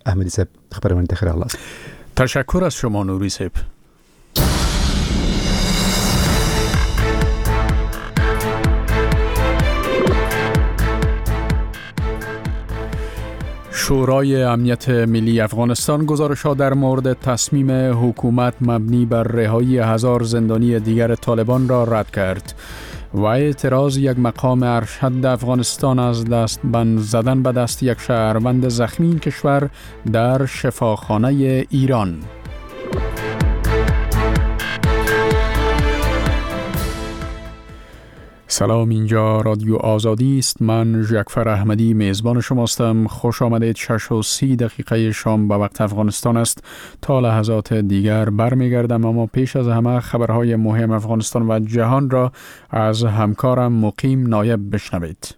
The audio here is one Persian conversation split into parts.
احمدی صاحب خبرمان تخیر الله. تشکر از شما نوری صاحب. شورای امنیت ملی افغانستان گزارش‌ها در مورد تصمیم حکومت مبنی بر رهایی 1000 زندانی دیگر طالبان را رد کرد و اعتراض یک مقام ارشد افغانستان از دستبند زدن به دست یک شهروند زخمی این کشور در شفاخانه ایران. سلام، اینجا رادیو آزادی است. من جعفر احمدی میزبان شماستم. خوش آمدید. 6:30 شام به وقت افغانستان است. تا لحظات دیگر برمیگردم، اما پیش از همه خبرهای مهم افغانستان و جهان را از همکارم مقیم نایب بشنوید.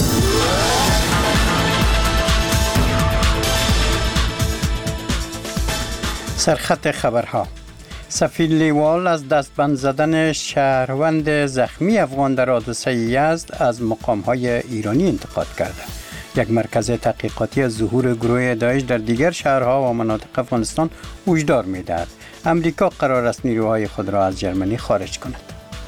سرخط خبرها: سفیر لیوال از دستبند زدن شهروند زخمی افغان در حادثه یزد از مقام‌های ایرانی انتقاد کرده. یک مرکز تحقیقاتی از ظهور گروه داعش در دیگر شهرها و مناطق افغانستان هشدار می‌دهد امریکا قرار است نیروهای خود را از ژرمنی خارج کند.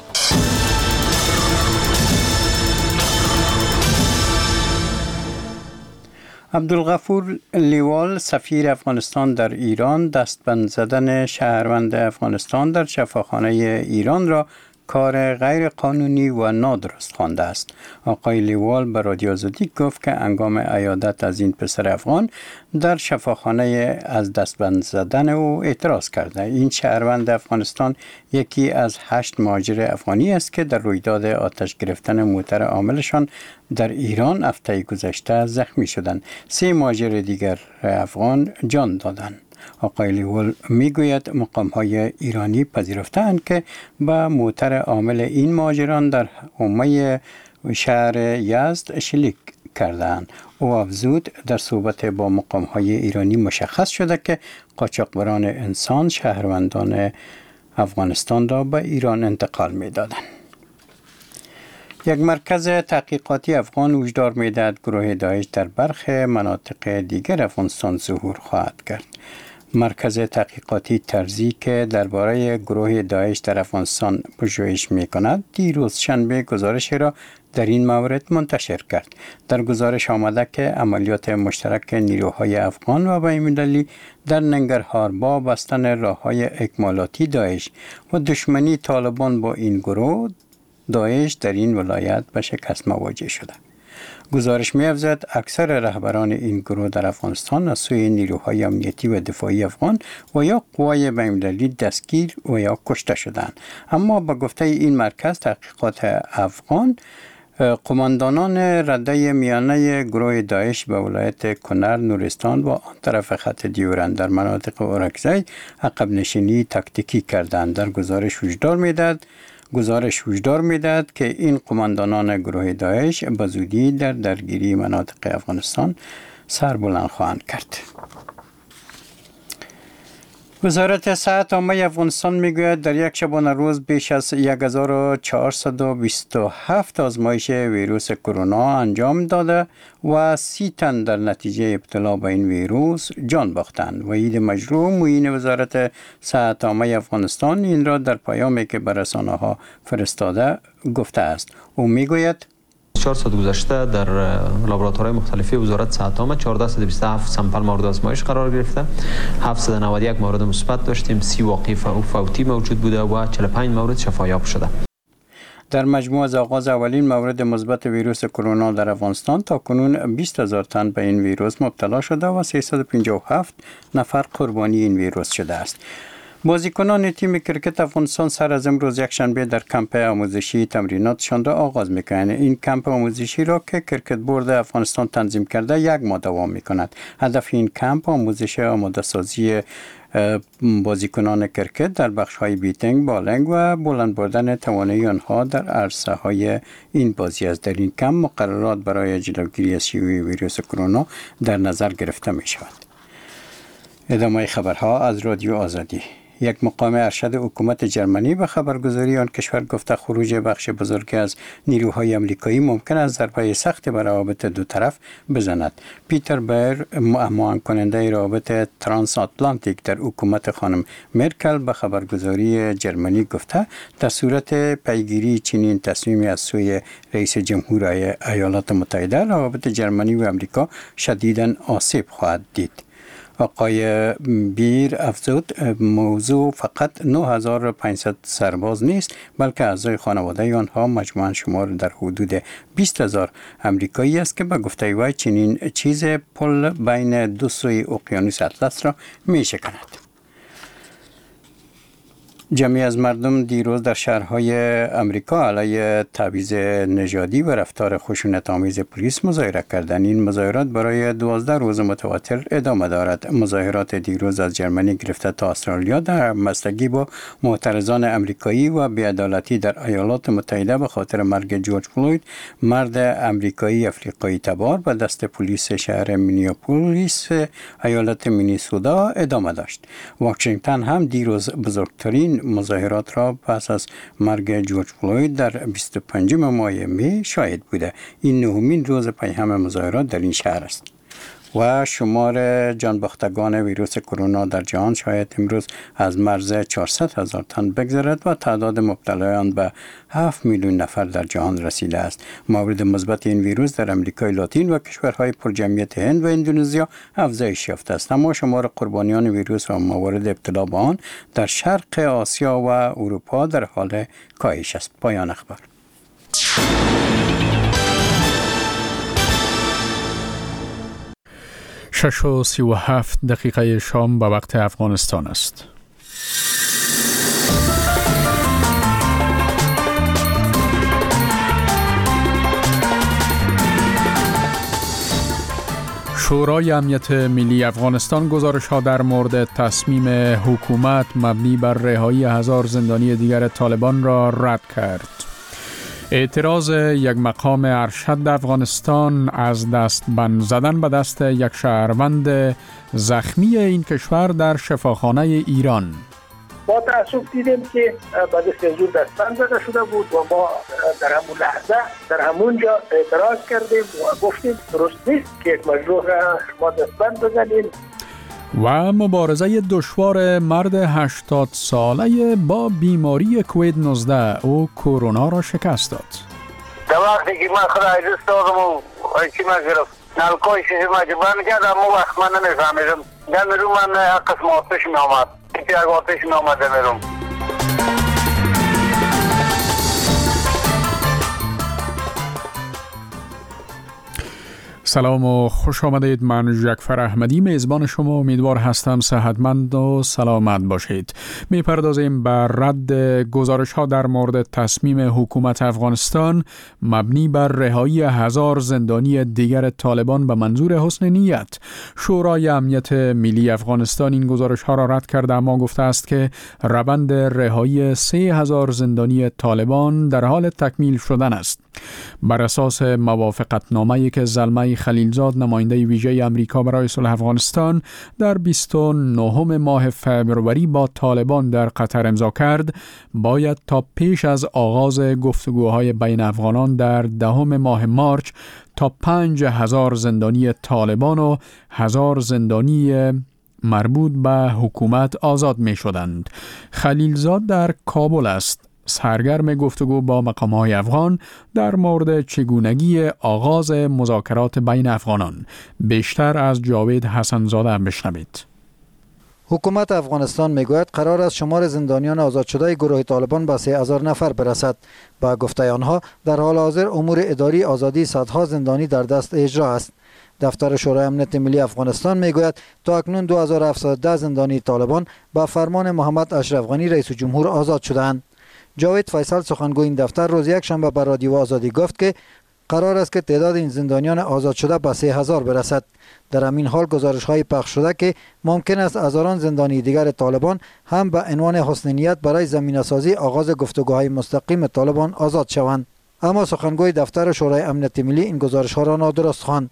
عبدالغفور لیوال، سفیر افغانستان در ایران، دستبند زدن شهروند افغانستان در شفاخانه ایران را کار غیر قانونی و نادرست خوانده است. آقای لیوال به رادیو آزادی گفت که هنگام عیادت از این پسر افغان در شفاخانه از دستبند زدن او اعتراض کرده. این شهروند افغانستان یکی از 8 مهاجر افغانی است که در رویداد آتش گرفتن موتر عاملشان در ایران هفته گذشته زخمی شدند. 3 مهاجر دیگر افغان جان دادند. آقای لیوال میگوید مقام‌های ایرانی پذیرفتند که به موتر عامل این مهاجران در حومه شهر یزد شلیک کردند. او افزود در صحبت با مقام‌های ایرانی مشخص شده که قاچاقبران انسان شهروندان افغانستان را به ایران انتقال می‌دادند. یک مرکز تحقیقاتی افغان هشدار می‌دهد گروه داعش در برخی مناطق دیگر افغانستان ظهور خواهد کرد. مرکز تحقیقاتی ترزی که درباره گروه داعش در افغانستان پژوهش می‌کند، دیروز شنبه گزارش را در این مورد منتشر کرد. در گزارش آمده که عملیات مشترک نیروهای افغان و بین‌المللی در ننگرهار با بستن راه‌های اکمالاتی داعش و دشمنی طالبان با این گروه داعش در این ولایت به شکست مواجه شده. گزارش می‌افزاید اکثر رهبران این گروه در افغانستان از سوی نیروهای امنیتی و دفاعی افغان و یا قوای بین‌المللی دستگیر و یا کشته شدند. اما به گفته این مرکز تحقیقات افغان، قماندانان رده میانه گروه داعش به ولایت کنر، نورستان و آن طرف خط دیورند در مناطق اورکزی عقب نشینی تاکتیکی کردند. در گزارش هشدار می‌دهد که این قماندانان گروه داعش به زودی در درگیری مناطق افغانستان سربلند خواهند کرد. وزارت صحت عامه افغانستان میگوید در یک شبانه روز بیش از 1427 آزمایش ویروس کرونا انجام داده و 30 تن در نتیجه ابتلا به این ویروس جان باختند. وحید مجروح، معین وزارت صحت عامه افغانستان، این را در پیامی که به رسانه‌ها فرستاده گفته است. او میگوید 4 ساعت گذشته در لابراتوارهای مختلفی وزارت صحت عامه 1427 سامپل مورد آزمایش قرار گرفته. 791 مورد مثبت داشتیم، 30 واقعی فوتی موجود بوده و 45 مورد شفایاب شده. در مجموع از آغاز اولین مورد مثبت ویروس کرونا در افغانستان تا کنون 20,000 تن به این ویروس مبتلا شده و 357 نفر قربانی این ویروس شده است. بازیکنان تیم کرکت افغانستان سر از امروز یکشنبه در کمپ آموزشی تمریناتشان را آغاز می‌کنند. این کمپ آموزشی را که کرکت بورد افغانستان تنظیم کرده 1 ماه دوام می‌کند. هدف این کمپ آموزش آماده سازی بازیکنان کرکت در بخش‌های بیتنگ، بالنگ و بلند بردن توانایی آنها در عرصه‌های این بازی است. در این کمپ مقررات برای جلوگیری از شیوع ویروس کرونا در نظر گرفته می‌شود. ادامه خبرها از رادیو آزادی. یک مقام ارشد حکومت جرمنی به خبرگزاری آن کشور گفته خروج بخش بزرگی از نیروهای آمریکایی ممکن است ضربه سخت بر روابط دو طرف بزند. پیتر بایر، معاون کننده روابط ترانس آتلانتیک در حکومت خانم مرکل به خبرگزاری جرمنی گفته در صورت پیگیری چنین تصمیمی از سوی رئیس جمهور ایالات متحده روابط جرمنی و آمریکا شدیداً آسیب خواهد دید. آقای بیر افزود موضوع فقط 9500 سرباز نیست بلکه اعضای خانواده آنها مجموعاً شمار در حدود 20000 آمریکایی است که به گفته وی چنین چیز پل بین دو سوی اقیانوس اطلس را می شکند. جمعی از مردم دیروز در شهرهای امریکا علیه تبعیض نژادی و رفتار خشونت‌آمیز پلیس مظاهره کردند. این مظاهرات برای 12 روز متواتر ادامه دارد. مظاهرات دیروز از جرمنی گرفته تا استرالیا در همبستگی با معترضان امریکایی و بی‌عدالتی در ایالات متحده به خاطر مرگ جورج فلوید، مرد امریکایی افریقایی تبار به دست پلیس شهر مینیاپولیس ایالت مینیسوتا ادامه داشت. واشنگتن هم دیروز بزرگترین مظاهرات را پس از مرگ جورج فلوید در 25 ماه می شاهد بوده. این نهمین روز پیهم مظاهرات در این شهر است. و شمار جانباختگان ویروس کرونا در جهان شاید امروز از مرز 400,000 تن بگذرد و تعداد مبتلایان به 7 میلیون نفر در جهان رسیده است. مورد مثبت این ویروس در امریکای لاتین و کشورهای پرجمعیت هند و اندونزیا افزایش یافته است، اما شمار قربانیان ویروس و موارد ابتلا به آن در شرق آسیا و اروپا در حال کاهش است. پایان اخبار. 6:37 شام به وقت افغانستان است. شورای امنیت ملی افغانستان گزارش‌ها در مورد تصمیم حکومت مبنی بر رهایی 1000 زندانی دیگر طالبان را رد کرد. اعتراض یک مقام ارشد افغانستان از دستبند زدن به دست یک شهروند زخمی این کشور در شفاخانه ایران. با تأسف دیدیم که به دست زور دستبند زده شده بود و ما در همون لحظه در همونجا اعتراض کردیم و گفتیم درست نیست که یک مجروح را شما دستبند بزنیم. و مبارزه دشوار مرد 80 ساله با بیماری کووید 19 او کرونا را شکست داد. در وقتی که من خود عجز دادم و چی من گرفت نلکای شیشه مجبن کردم و وقت من نمیفهمیدم در میرون من قسم آتش می آمد یک آتش می آمد در میرون. سلام و خوش آمدید. من جعفر احمدی میزبان شما امیدوار هستم صحتمند و سلامت باشید. میپردازیم بر رد گزارش ها در مورد تصمیم حکومت افغانستان مبنی بر رهایی 1000 زندانی دیگر طالبان به منظور حسن نیت. شورای امنیت ملی افغانستان این گزارش ها را رد کرده، اما گفته است که روند رهایی 3000 زندانی طالبان در حال تکمیل شدن است. بر اساس موافقتنامه‌ای که زلمه خلیلزاد نماینده ویژه آمریکا برای صلح افغانستان در 29 ماه فوریه با طالبان در قطر امضا کرد، باید تا پیش از آغاز گفتگوهای بین افغانان در 10 ماه مارچ تا 5000 زندانی طالبان و 1000 زندانی مربوط به حکومت آزاد می شدند. خلیلزاد در کابل است، سرگرم گفتگو با مقام‌های افغان در مورد چگونگی آغاز مذاکرات بین افغانان. بیشتر از جاوید حسن‌زاده بشنوید. حکومت افغانستان میگوید قرار است شمار زندانیان آزاد شده گروه طالبان به 3000 نفر برسد. با گفته آنها در حال حاضر امور اداری آزادی صدها زندانی در دست اجرا است. دفتر شورای امنیت ملی افغانستان میگوید تا اکنون 2710 زندانی طالبان با فرمان محمد اشرف غنی رئیس جمهور آزاد شدند. جاوید فیصل سخنگوی این دفتر روز یک شنبه بر رادیو آزادی گفت که قرار است که تعداد این زندانیان آزاد شده به 3000 برسد. در همین حال گزارش‌های پخش شده که ممکن است هزاران زندانی دیگر طالبان هم به عنوان حسن نیت برای زمینه‌سازی آغاز گفتگوهای مستقیم طالبان آزاد شوند. اما سخنگوی دفتر شورای امنیت ملی این گزارش‌ها را نادرست خواند.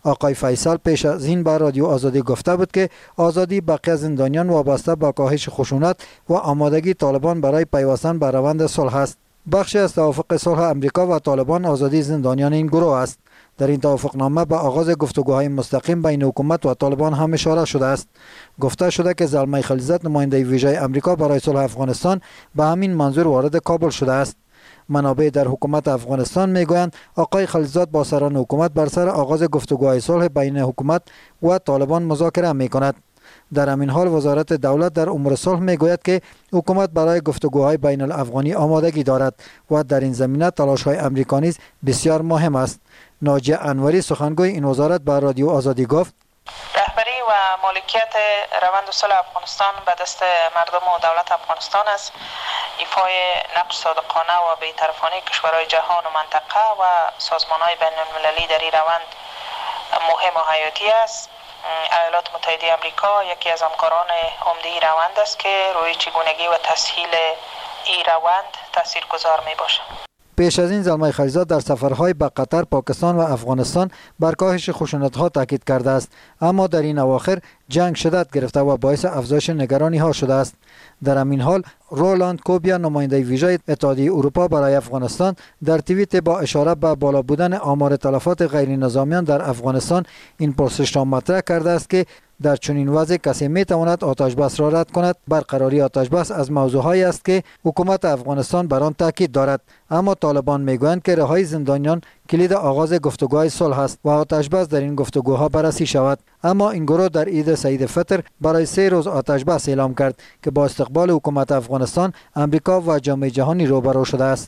آقای فیصل پیش از این به رادیو آزادی گفته بود که آزادی بقیه زندانیان وابسته به کاهش خشونت و آمادگی طالبان برای پیوستن به روند صلح است. بخشی از توافق صلح امریکا و طالبان آزادی زندانیان این گروه است. در این توافقنامه به آغاز گفتگوهای مستقیم بین حکومت و طالبان هم اشاره شده است. گفته شده که زلمه خلیلزاد نماینده ویژه امریکا برای صلح افغانستان به همین منظور وارد کابل شده است. منابع در حکومت افغانستان میگویند آقای خلیلزاد با سران حکومت بر سر آغاز گفتگوهای صلح بین حکومت و طالبان مذاکره میکند. در همین حال وزارت دولت در امور صلح میگوید که حکومت برای گفتگوهای بین الافغانی آمادگی دارد و در این زمینه تلاش‌های امریکا نیز بسیار مهم است. ناجیه انوری سخنگوی این وزارت به رادیو آزادی گفت: رهبری و مالکیت روند صلح افغانستان به دست مردم و دولت افغانستان است. ایفای نقش صادقانه و بی‌طرفانه کشورهای جهان و منطقه و سازمان‌های بین‌المللی در این روند مهم و حیاتی است. ایالات متحده آمریکا یکی از همکاران عمده این روند است که روی چگونگی و تسهیل این روند تاثیرگذار میباشد. پیش از این زلمه خلیلزاد در سفرهای به قطر، پاکستان و افغانستان بر کاهش خشونت‌ها تاکید کرده است، اما در این اواخر جنگ شدت گرفته و باعث افزایش نگرانی‌ها شده است. در همین حال رولاند کوبیا نماینده ویژه اتحادیه اروپا برای افغانستان در توییت با اشاره به بالا بودن آمار تلفات غیر نظامیان در افغانستان این پرسش را مطرح کرده است که در چنین وضع کسی می تواند آتش بس را رد کند. برقراری آتش بس از موضوعهایی است که حکومت افغانستان بر آن تاکید دارد، اما طالبان میگویند که رهایی زندانیان کلید آغاز گفتگوهای صلح است و آتش بس در این گفتگوها بررسی شود. اما این گروه در عید سعید فطر برای 3 روز آتش بس اعلام کرد که با استقبال حکومت افغانستان امریکا و جامعه جهانی روبرو شده است.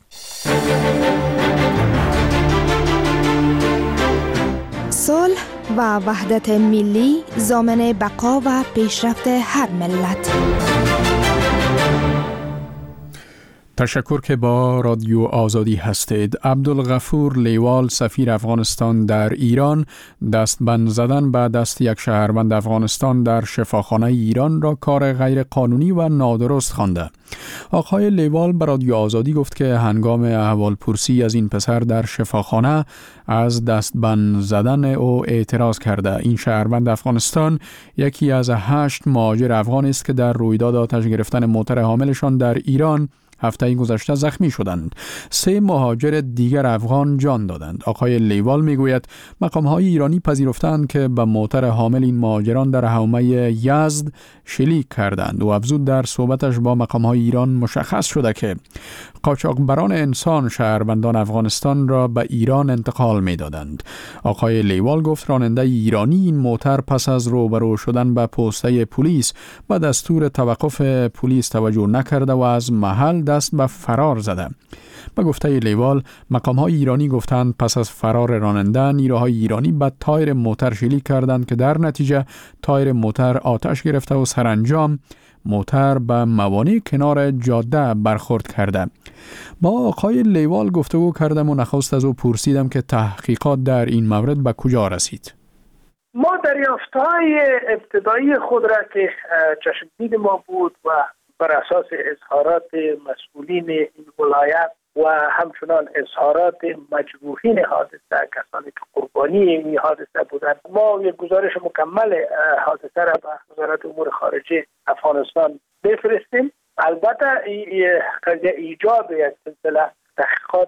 صلح و وحدت ملی ضامن بقا و پیشرفت هر ملت. تشکر که با رادیو آزادی هستید. عبدالغفور لیوال سفیر افغانستان در ایران دستبند زدن به دست یک شهروند افغانستان در شفاخانه ایران را کار غیر قانونی و نادرست خوانده. آقای لیوال به رادیو آزادی گفت که هنگام احوالپرسی از این پسر در شفاخانه از دستبند زدن او اعتراض کرده. این شهروند افغانستان یکی از 8 مهاجر افغان است که در رویداد آتش گرفتن موتر حاملشان در ایران هفته گذشته زخمی شدند. 3 مهاجر دیگر افغان جان دادند. آقای لیوال میگوید مقام‌های ایرانی پذیرفتند که به موتر حامل این مهاجران در حومه یزد شلیک کردند و افزود در صحبتش با مقام‌های ایران مشخص شده که قاچاقبران انسان شهروندان افغانستان را به ایران انتقال می‌دادند. آقای لیوال گفت راننده ایرانی این موتر پس از روبرو شدن به پسته پلیس و دستور توقف پلیس توجه نکرده و از محل دست به فرار زده. به گفته لیوال مقام‌های ایرانی گفتند پس از فرار راننده نیروهای ایرانی به تایر موتر شلیک کردند که در نتیجه تایر موتر آتش گرفته و سرانجام موتر به موانع کنار جاده برخورد کرده. با آقای لیوال گفتگو کردم و نخست از او پرسیدم که تحقیقات در این مورد به کجا رسید. ما دریافت‌های ابتدایی خود را که چشم دید ما بود و بر اساس اظهارات مسئولین این ولایت و همچنان اظهارات مجروحین حادثه، کسانی که قربانی این حادثه بودند، ما یک گزارش مکمل حادثه را به وزارت امور خارجه افغانستان بفرستیم. البته قضیه ایجاب یک سلسله تحقیقات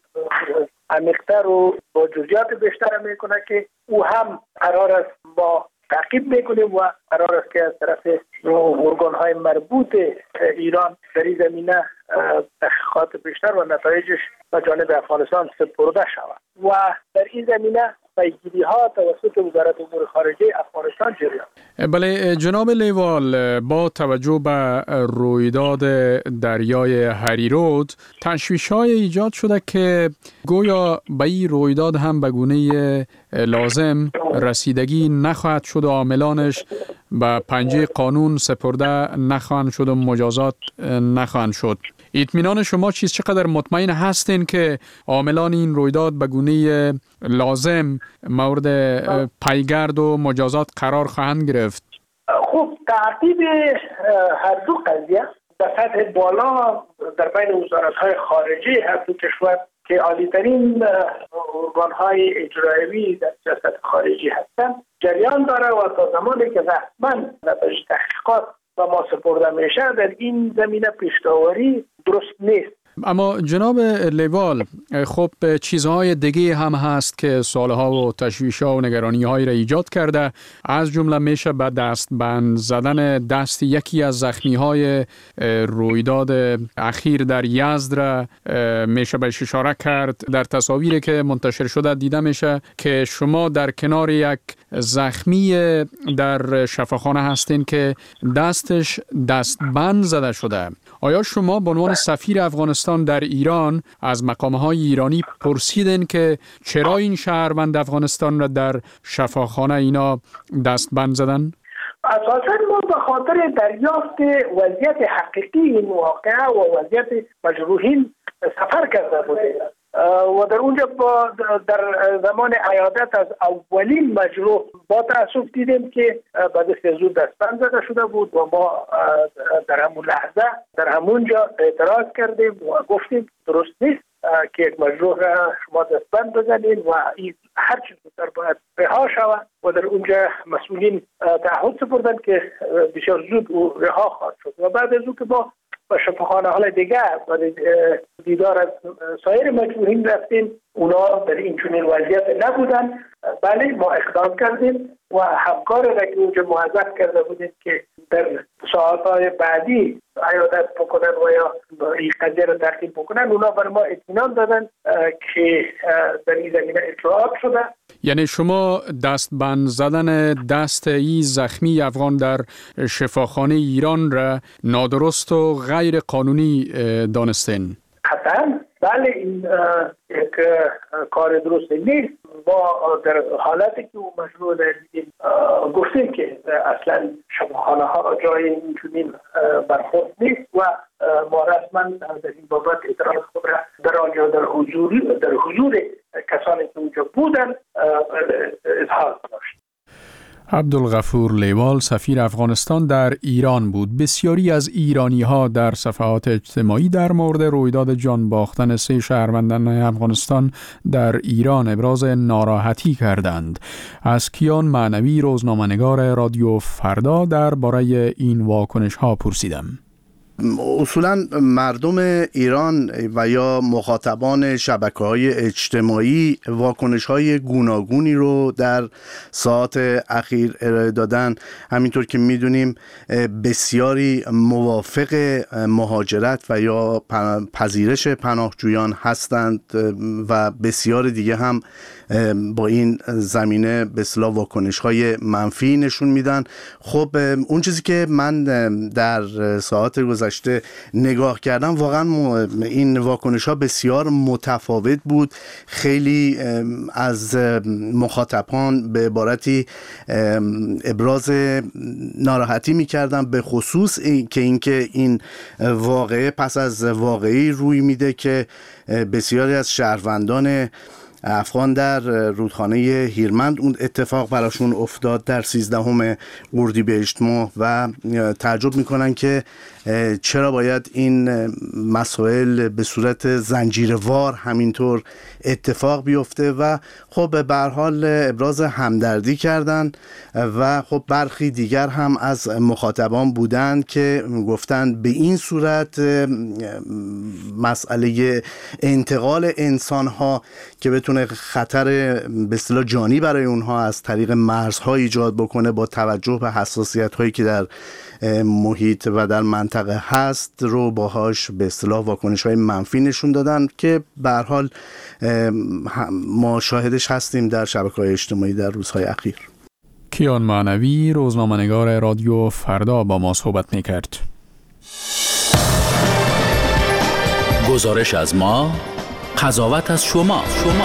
عمیق‌تر و با جزئیات بیشتر میکنه که او هم قرار است با تعقیب میکنیم و قرار است که از طرف ارگان‌های مربوط ایران در این زمینه تحقیقات بیشتر و نتایجش به جانب افغانستان سپرده شود و در این زمینه پیگیری‌ها توسط وزارت امور خارجه افغانستان جریان. بله جناب لیوال، با توجه به رویداد دریای هریرود تشویش‌های ایجاد شده که گویا به این رویداد هم به گونه لازم رسیدگی نخواهد شد و عاملانش به پنجه قانون سپرده نخواهند شد و مجازات نخواهند شد. اطمینان شما چیست؟ چقدر مطمئن هستین که عاملان این رویداد به گونه لازم مورد پیگرد و مجازات قرار خواهند گرفت؟ خب تعقیب هر دو قضیه به سطح بالا در بین وزارت‌های خارجه هر دو کشور که عالی‌ترین ارگان‌های اجرایی در سیاست خارجی هستند جریان داره و تا زمانی که رسما نتایج تحقیقات و ما سپرده میشه در این زمینه پیش‌داوری درست نیست. اما جناب لیوال، خب چیزهای دیگه هم هست که سالها و تشویش‌ها و نگرانی‌های را ایجاد کرده، از جمله میشه به دستبند زدن دست یکی از زخمی‌های رویداد اخیر در یزد را میشه بهش اشاره کرد. در تصاویری که منتشر شده دیده میشه که شما در کنار یک زخمی در شفاخانه هستین که دستش دستبند زده شده. آیا شما به عنوان سفیر افغانستان در ایران از مقام‌های ایرانی پرسیدین که چرا این شهروند افغانستان را در شفاخانه اینا دستبند زدن؟ اساساً ما به خاطر دریافت وضعیت حقیقی این واقعه و وضعیت مجروحین سفر کرده بودیم و در اونجا در زمان عیادت از اولین مجروح با تأسف دیدیم که بعد از زود دستبند زده شده بود و ما در همون لحظه در همونجا اعتراض کردیم و گفتیم درست نیست که یک مجروح شما دستبند بزنید و این هر چیز زودتر باید رها شود و در اونجا مسئولین تعهد سپردند که بسیار زود او رها خواهد شد و بعد از اون که با شفاخانه های دیگه برای دیدار از سایر مجروحین رفتیم، اونا در این چنین وضعیت نبودن. بله ما اقدام کردیم و همکار را که اونجا موظف کرده بودیم که در ساعتهای بعدی عیادت بکنن و یا این قضیه را ترتیب بکنن، اونا بر ما اطمینان دادن که در این زمینه اطلاعات شده. یعنی شما دستبند زدن دست ای زخمی افغان در شفاخانه ایران را نادرست و غیر قانونی دانستین؟ قطعاً بله، این یک کار درست نیست. ما در حالتی که اون مشروع دیدیم گفتیم که اصلا شفاخانه ها جای اینچنین برخورد نیست و ما رسما در این بابت اعتراض خود را در آنجا در حضور کسانی که اونجا بودن اظهار داشت. عبدالغفور لیوال سفیر افغانستان در ایران بود. بسیاری از ایرانی‌ها در صفحات اجتماعی در مورد رویداد جان باختن 3 شهروندان افغانستان در ایران ابراز ناراحتی کردند. از کیان معنوی روزنامه‌نگار رادیو فردا درباره این واکنش‌ها پرسیدم. اصولا مردم ایران و یا مخاطبان شبکه‌های اجتماعی واکنش‌های گوناگونی رو در ساعات اخیر ارائه دادن. همینطور که می‌دونیم بسیاری موافق مهاجرت و یا پذیرش پناهجویان هستند و بسیار دیگه هم با این زمینه به اصطلاح واکنش‌های منفی نشون میدن. خب اون چیزی که من در ساعات گذشته نگاه کردم واقعا این واکنش‌ها بسیار متفاوت بود. خیلی از مخاطبان به عبارتی ابراز ناراحتی می‌کردن به خصوص اینکه این واقعه پس از واقعی روی میده که بسیاری از شهروندان افغان در رودخانه هیرمند اون اتفاق براشون افتاد در 13 اردیبهشت ماه و تعجب میکنن که چرا باید این مسائل به صورت زنجیروار همینطور اتفاق بیفته و خب به هر حال ابراز همدردی کردن و خب برخی دیگر هم از مخاطبان بودن که گفتن به این صورت مسئله انتقال انسان‌ها که بتونه خطر به اصطلاح جانی برای اونها از طریق مرزها ایجاد بکنه با توجه به حساسیت‌هایی که در محیط و در منطقه هست رو باهاش به اصطلاح واکنش‌های منفی نشون دادن که به هر حال ما شاهدش هستیم در شبکه‌های اجتماعی در روزهای اخیر. کیان معنوی روزنامه‌نگار رادیو فردا با ما صحبت می‌کرد. گزارش از ما، قضاوت از شما.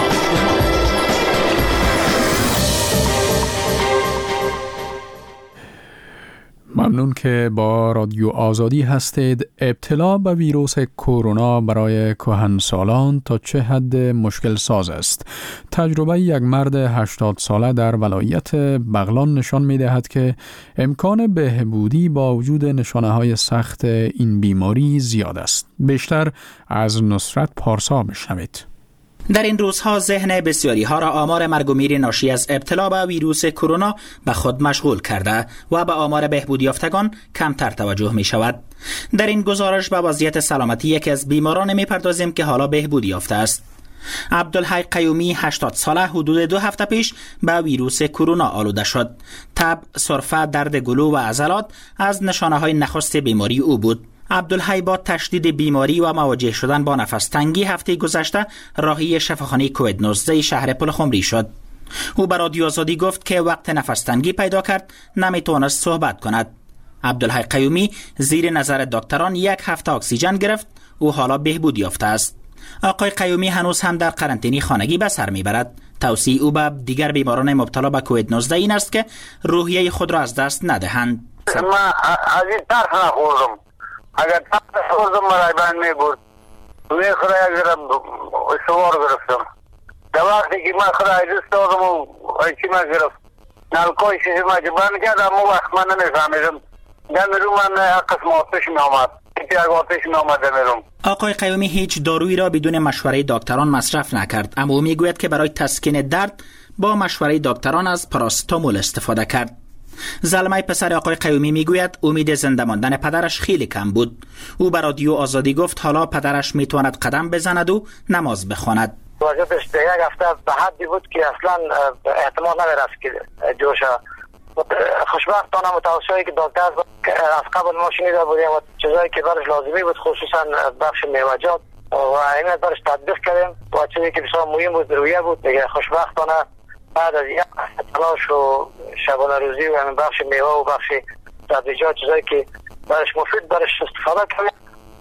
ممنون که با رادیو آزادی هستید. ابتلا به ویروس کرونا برای کهنسالان تا چه حد مشکل ساز است؟ تجربه یک مرد 80 ساله در ولایت بغلان نشان می دهد که امکان بهبودی با وجود نشانه های سخت این بیماری زیاد است. بیشتر از نصرت پارسا بشنوید. در این روزها ذهن بسیاری ها را آمار مرگ و میر ناشی از ابتلا به ویروس کرونا به خود مشغول کرده و به آمار بهبود یافتگان کمتر توجه می شود. در این گزارش به وضعیت سلامتی یکی از بیماران می پردازیم که حالا بهبود یافته است. عبدالحی قیومی 80 ساله حدود 2 هفته پیش به ویروس کرونا آلوده شد. تب، سرفه، درد گلو و عضلات از نشانه های نخست بیماری او بود. عبدالحی با تشدید بیماری و مواجه شدن با نفس تنگی هفته گذشته راهی شفاخانه کووید 19 شهر پلخمری شد. او به رادیو آزادی گفت که وقت نفس تنگی پیدا کرد نمیتوانست صحبت کند. عبدالحی قیومی زیر نظر دکتران 1 هفته اکسیژن گرفت. او حالا بهبود یافته است. آقای قیومی هنوز هم در قرنطینه خانگی به سر میبرد. توصیه او به دیگر بیماران مبتلا به کووید 19 این است که روحیه خود را از دست ندهند. من از این طرف نخوردم. اگر طرف خوردم مرای بند میبود. توی خدای اگر سوار گرفتم. در وقتی که من خدای دست دادم و چی من گرفت. نلکای شیشه ما که بند کردم و وقت من نمیفهمیدم. در میرو من قسم آتش می آمد. آقای قیومی هیچ دارویی را بدون مشوره دکتران مصرف نکرد، اما او میگوید که برای تسکین درد با مشوره دکتران از پاراستامول استفاده کرد. زلمه پسر آقای قیومی میگوید امید زنده ماندن پدرش خیلی کم بود. او به رادیو آزادی گفت حالا پدرش میتواند قدم بزند و نماز بخواند. وضعیتش 1 هفته به حدی بود که اصلا احتمال نمیرفت که جوشه. خوشبختانه متوسطی که دکتر از قبل ما شنیده بودیم و چیزایی که برش لازمی بود خصوصا بخش میوه‌جات و اینو برش تطبیق کردیم و چیزی که بسیار مهم بود رویه بود دیگه. خوشبختانه بعد از یک تلاش و شبانه روزی و همین بخش میوه و بخش سبزیجات چیزایی که برش مفید برش استفاده کردیم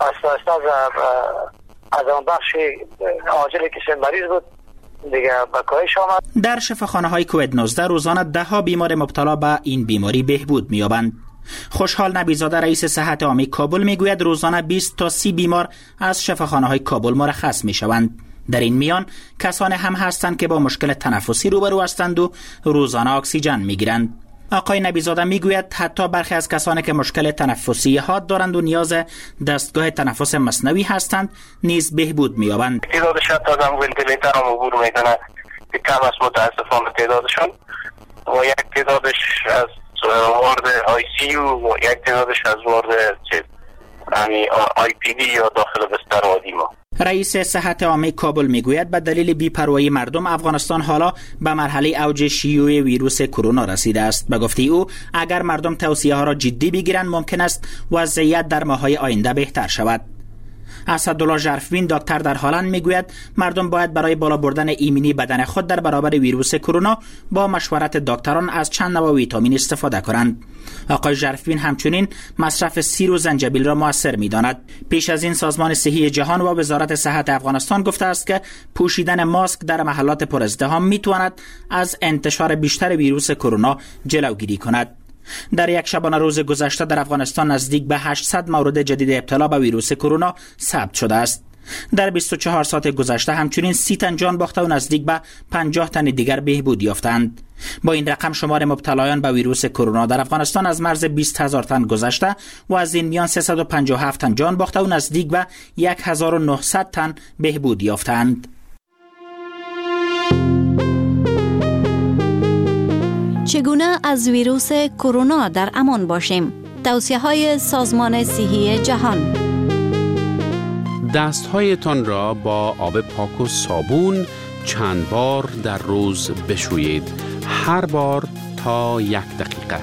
از اون بخش عاجلی که مریض بود دیگه بکاهش آمد. در شفاخانه‌های کووید 19 روزانه 10 بیمار مبتلا به این بیماری بهبود می‌یابند. خوشحال نبیزاده رئیس صحت عامه کابل میگوید روزانه 20 تا 30 بیمار از شفاخانه‌های کابل مرخص می‌شوند. در این میان کسانی هم هستند که با مشکل تنفسی روبرو هستند و روزانه اکسیژن می‌گیرند. آقای نبیزاده میگوید حتی برخی از کسانی که مشکل تنفسی حاد دارند و نیاز دستگاه تنفس مصنوعی هستند نیز بهبود می‌یابند. تعداد 60 تا آدم ونتیلیتر هم عبور میکنه که کم است متاسفانه تعدادشون و یک تعدادش از وارد آی سی یو و یک تعدادش از وارد آی پی دی یا داخل بستر عادی ما. رئیس صحت عامه کابل میگوید به دلیل بی‌پروایی مردم افغانستان حالا به مرحله اوج شیوع ویروس کرونا رسیده است. به گفته او اگر مردم توصیه ها را جدی بگیرند ممکن است وضعیت در ماه‌های آینده بهتر شود. اسدالله ژرفبین دکتر در هلند میگوید مردم باید برای بالا بردن ایمنی بدن خود در برابر ویروس کرونا با مشورت دکتران از چند نوع ویتامین استفاده کنند. آقای ژرفبین همچنین مصرف سیر و زنجبیل را مؤثر می‌داند. پیش از این سازمان صحی جهان و وزارت صحت افغانستان گفته است که پوشیدن ماسک در محلات پر ازدحام میتواند از انتشار بیشتر ویروس کرونا جلوگیری کند. در یک شبانه روز گذشته در افغانستان نزدیک به 800 مورد جدید ابتلا به ویروس کرونا ثبت شده است. در 24 ساعت گذشته همچنین 30 تن جان باخته و نزدیک به 50 تن دیگر بهبود یافتند. با این رقم شمار مبتلایان به ویروس کرونا در افغانستان از مرز 20,000 تن گذشته و از این میان 357 تن جان باخته و نزدیک به 1900 تن بهبود یافتند. چگونه از ویروس کرونا در امان باشیم؟ توصیه‌های سازمان صحی جهان. دستهایتان را با آب پاک و صابون چند بار در روز بشویید. هر بار تا 1 دقیقه.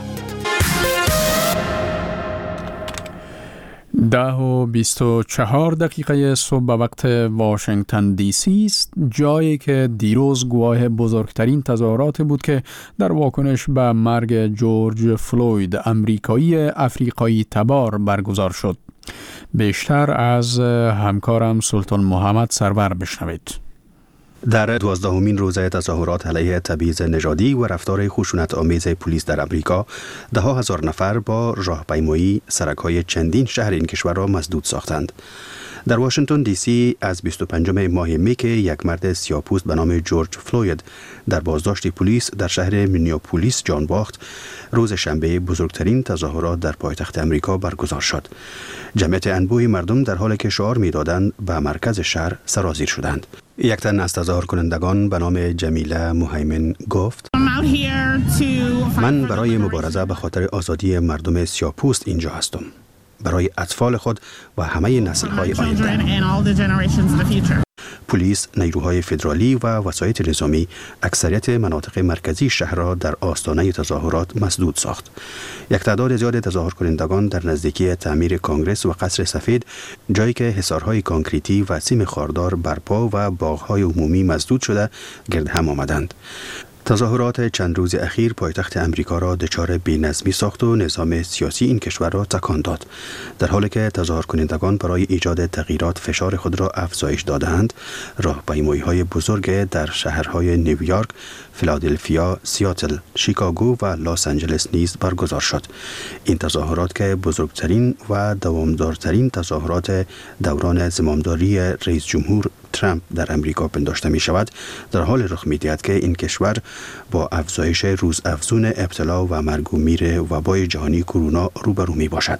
10:24 صبح به وقت واشنگتن دی سی است، جایی که دیروز گواه بزرگترین تظاهرات بود که در واکنش به مرگ جورج فلوید امریکایی افریقایی تبار برگزار شد. بیشتر از همکارم سلطان محمد سرور بشنوید. در 12مین روزه تظاهرات علیه تبعیض نژادی و رفتار خشونت آمیز پلیس در امریکا، 10,000 نفر با راهپیمایی سرک‌های چندین شهر این کشور را مسدود ساختند. در واشنگتن دی سی از 25 ماه می که یک مرد سیاه‌پوست به نام جورج فلوید در بازداشت پلیس در شهر مینیاپولیس جان باخت، روز شنبه بزرگترین تظاهرات در پایتخت امریکا برگزار شد. جمعیت انبوهی مردم در حالی که شعار می‌دادند به مرکز شهر سرازیر شدند. یک تن از تظاهر کنندگان به نام جمیله مهیمن گفت: من برای مبارزه به خاطر آزادی مردم سیاه‌پوست اینجا هستم، برای اطفال خود و همه نسل‌های آینده. پلیس، نیروهای فدرالی و وسایط نظامی اکثریت مناطق مرکزی شهر را در آستانه تظاهرات مسدود ساخت. یک تعداد زیاد تظاهر کنندگان در نزدیکی تعمیر کانگرس و قصر سفید، جایی که حصارهای کانکریتی و سیم خاردار برپا و باغ‌های عمومی مسدود شده، گرد هم آمدند. تظاهرات چند روز اخیر پایتخت امریکا را دچار بی‌نظمی ساخت و نظام سیاسی این کشور را تکان داد. در حالی که تظاهر کنندگان برای ایجاد تغییرات فشار خود را افزایش دادند، راهپیمایی‌های بزرگ در شهرهای نیویورک، فیلادلفیا، سیاتل، شیکاگو و لس آنجلس نیز برگزار شد. این تظاهرات که بزرگترین و دوامدارترین تظاهرات دوران زمامداری رئیس جمهور ترامپ در امریکا پنداشته می شود، در حال رخ می دهد که این کشور با افزایش روزافزون ابتلا و مرگ و میر وبای جهانی کرونا روبرو می باشد.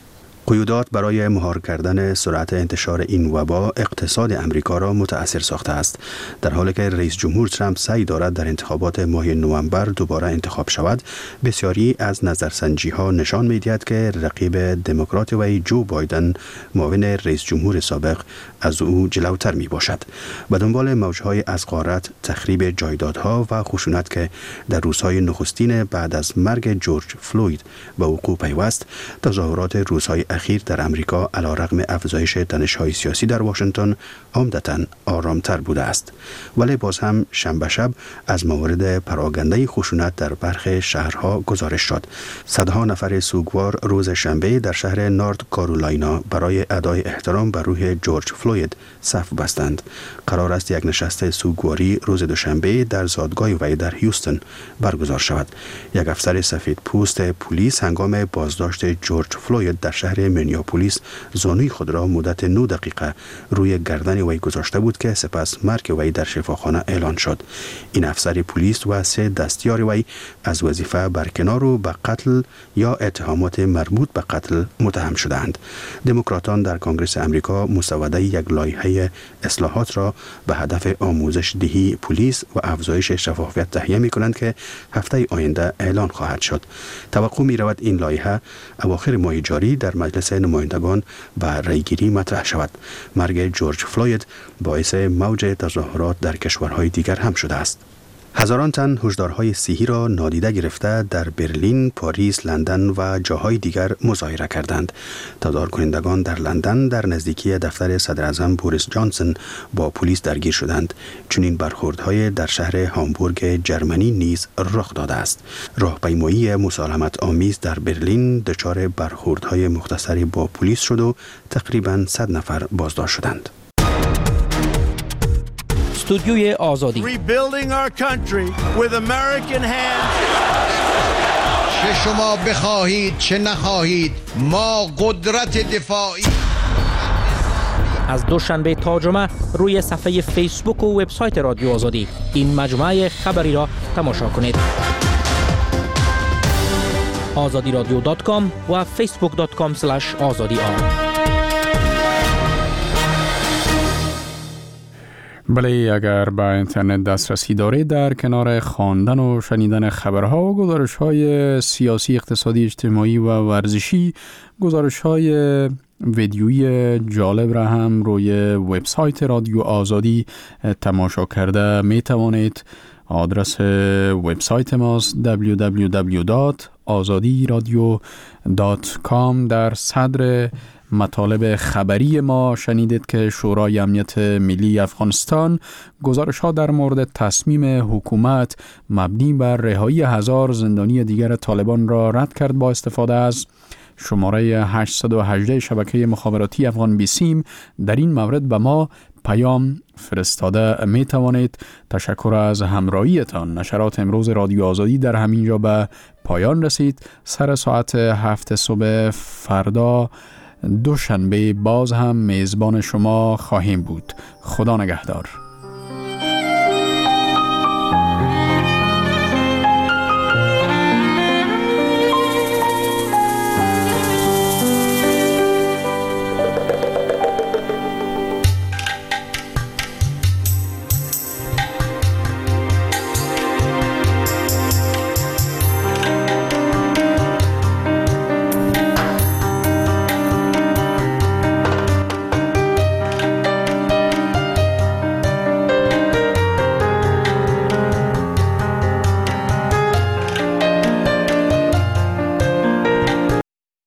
قیودات برای مهار کردن سرعت انتشار این وبا اقتصاد امریکا را متأثر ساخته است، در حالی که رئیس جمهور ترامپ سعی دارد در انتخابات ماه نوامبر دوباره انتخاب شود. بسیاری از نظرسنجی ها نشان می دهد که رقیب دموکرات وی جو بایدن، معاون رئیس جمهور سابق، از او جلوتر می باشد. به دنبال موجهای از غارت، تخریب جایدادها و خشونت که در روزهای نخستین بعد از مرگ جورج فلوید به وقوع پیوست، تظاهرات روزهای اخیر در امریکا علیرغم افزایش تنش‌های سیاسی در واشنگتن عمدتاً آرامتر بوده است، ولی باز هم شنبه شب از موارد پراکنده خشونت در برخی شهرها گزارش شد. صدها نفر سوگوار روز شنبه در شهر نورت کارولاینا برای ادای احترام به روح جورج فلوید صف بستند. قرار است یک نشست سوگواری روز دوشنبه در زادگاه وی در هیوستن برگزار شود. یک افسر سفید پوست پلیس هنگام بازداشت جورج فلوید در شهر مینیاپولیس زانوی خود را مدت 9 دقیقه روی گردن وی گذاشته بود که سپس مرگ وی در شفاخانه اعلان شد. این افسر پلیس و 3 دستیار وی از وظیفه برکنار و به قتل یا اتهامات مربوط به قتل متهم شدند. دموکراتان در کنگره امریکا مسوده یک لایحه اصلاحات را به هدف آموزش دهی پلیس و افزایش شفافیت تهیه می کنند که هفته آینده اعلان خواهد شد. توقع می رود این لایحه اواخر ماه جاری در مجلس نمایندگان به رأیگیری مطرح شود. مرگ جورج فلوید باعث موج تظاهرات در کشورهای دیگر هم شده است. هزاران تن هشدارهای صحی را نادیده گرفته در برلین، پاریس، لندن و جاهای دیگر مظاهره کردند. تظاهر کنندگان در لندن در نزدیکی دفتر صدر اعظم بوریس جانسون با پلیس درگیر شدند. چنین برخوردهای در شهر هامبورگ جرمنی نیز رخ داده است. راهپیمایی مسالمت آمیز در برلین دچار برخوردهای مختصری با پلیس شد و تقریباً 100 نفر بازداشت شدند. استودیوی آزادی. Rebuilding our country with American hands. چه شما بخواهید چه نخواهید ما قدرت دفاعی. از دوشنبه تا جمعه روی صفحه فیسبوک و وبسایت رادیو آزادی این مجموعه خبری را تماشا کنید. azadiradio.com و facebook.com/azadi. بله، اگر به اینترنت دسترسی دارید، در کنار خواندن و شنیدن خبرها و گزارش‌های سیاسی، اقتصادی، اجتماعی و ورزشی، گزارش‌های ویدیویی جالب را هم روی وبسایت رادیو آزادی تماشا کرده می توانید. آدرس وبسایت ماست www.azadiradio.com. در صدر مطالب خبری ما شنیدید که شورای امنیت ملی افغانستان گزارش‌ها در مورد تصمیم حکومت مبنی بر رهایی 1000 زندانی دیگر طالبان را رد کرد با استفاده از شماره 818 شبکه مخابراتی افغان بیسیم. در این مورد به ما پیام فرستاده می توانید. تشکر از همراهیتان. نشرات امروز رادیو آزادی در همینجا به پایان رسید. سر ساعت 7 صبح فردا دوشنبه باز هم میزبان شما خواهیم بود. خدا نگهدار.